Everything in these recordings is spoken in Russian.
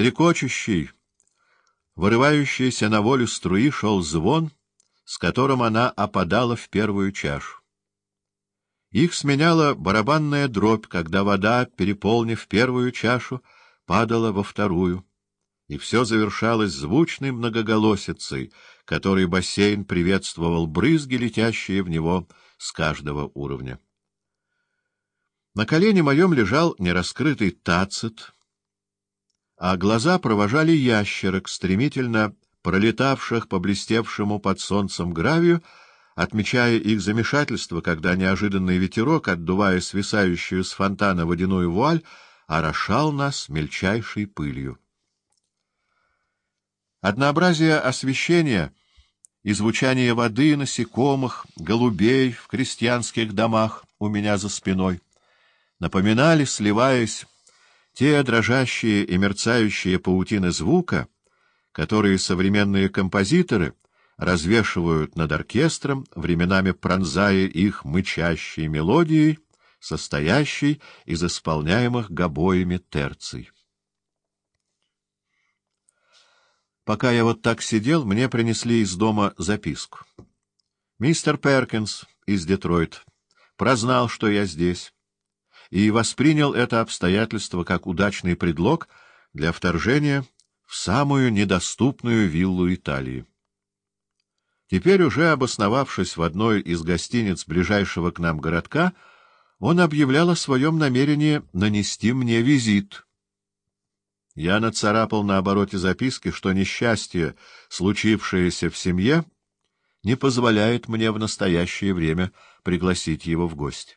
стрекочущий, вырывающийся на волю струи шел звон, с которым она опадала в первую чашу. Их сменяла барабанная дробь, когда вода, переполнив первую чашу, падала во вторую, и все завершалось звучной многоголосицей, которой бассейн приветствовал брызги, летящие в него с каждого уровня. На колене моем лежал нераскрытый тацит, а глаза провожали ящерок, стремительно пролетавших по блестевшему под солнцем гравию, отмечая их замешательство, когда неожиданный ветерок, отдувая свисающую с фонтана водяную вуаль, орошал нас мельчайшей пылью. Однообразие освещения и звучание воды, насекомых, голубей в крестьянских домах у меня за спиной напоминали, сливаясь, те дрожащие и мерцающие паутины звука, которые современные композиторы развешивают над оркестром, временами пронзая их мычащей мелодией, состоящей из исполняемых гобоями терций. Пока я вот так сидел, мне принесли из дома записку. Мистер Перкинс из Детройта прознал, что я здесь, и воспринял это обстоятельство как удачный предлог для вторжения в самую недоступную виллу Италии. Теперь, уже обосновавшись в одной из гостиниц ближайшего к нам городка, он объявлял о своем намерении нанести мне визит. Я нацарапал на обороте записки, что несчастье, случившееся в семье, не позволяет мне в настоящее время пригласить его в гости.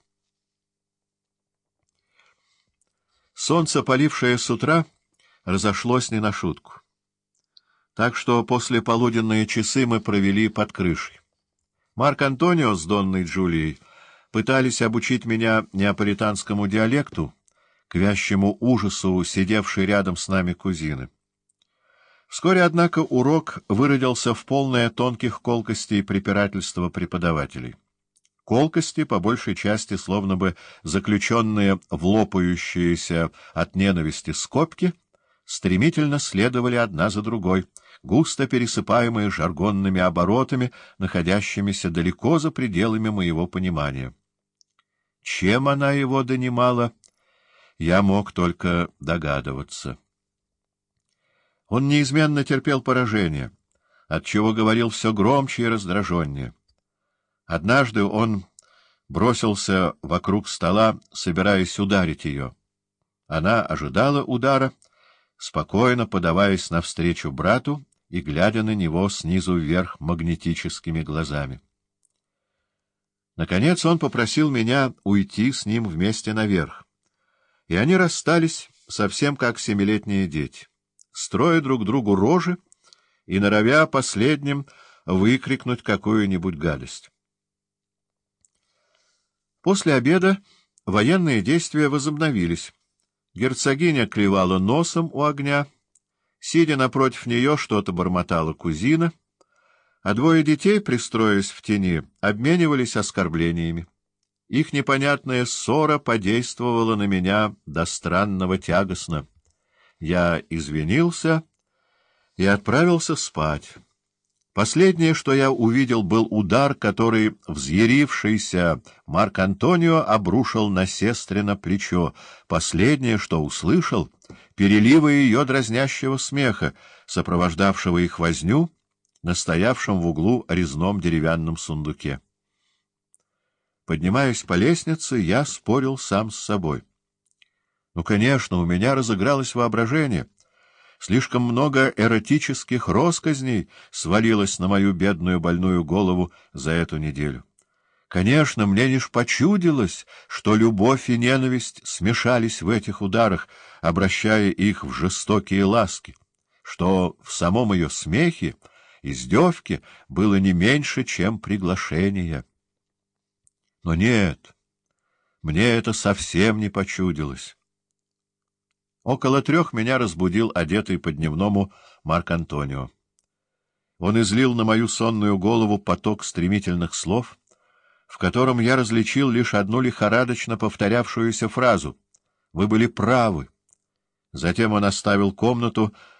Солнце, палившее с утра, разошлось не на шутку. Так что послеполуденные часы мы провели под крышей. Марк Антонио с Донной Джулией пытались обучить меня неаполитанскому диалекту, к вящему ужасу сидевшей рядом с нами кузины. Вскоре, однако, урок выродился в полное тонких колкостей препирательства преподавателей. Колкости, по большей части, словно бы заключенные в лопающиеся от ненависти скобки, стремительно следовали одна за другой, густо пересыпаемые жаргонными оборотами, находящимися далеко за пределами моего понимания. Чем она его донимала, я мог только догадываться. Он неизменно терпел поражение, отчего говорил все громче и раздраженнее. Однажды он бросился вокруг стола, собираясь ударить ее. Она ожидала удара, спокойно подаваясь навстречу брату и глядя на него снизу вверх магнетическими глазами. Наконец он попросил меня уйти с ним вместе наверх, и они расстались совсем как семилетние дети, строя друг другу рожи и норовя последним выкрикнуть какую-нибудь гадость. После обеда военные действия возобновились. Герцогиня клевала носом у огня, сидя напротив нее, что-то бормотала кузина, а двое детей, пристроясь в тени, обменивались оскорблениями. Их непонятная ссора подействовала на меня до странного тягостно. Я извинился и отправился спать. Последнее, что я увидел, был удар, который взъярившийся Марк Антонио обрушил на сестрино плечо. Последнее, что услышал, — переливы ее дразнящего смеха, сопровождавшего их возню на стоявшем в углу резном деревянном сундуке. Поднимаясь по лестнице, я спорил сам с собой. Ну, конечно, у меня разыгралось воображение. Слишком много эротических россказней свалилось на мою бедную больную голову за эту неделю. Конечно, мне лишь почудилось, что любовь и ненависть смешались в этих ударах, обращая их в жестокие ласки, что в самом ее смехе, издевке было не меньше, чем приглашение. Но нет, мне это совсем не почудилось. Около 3 меня разбудил одетый по-дневному Марк Антонио. Он излил на мою сонную голову поток стремительных слов, в котором я различил лишь одну лихорадочно повторявшуюся фразу: «Вы были правы. Затем он оставил комнату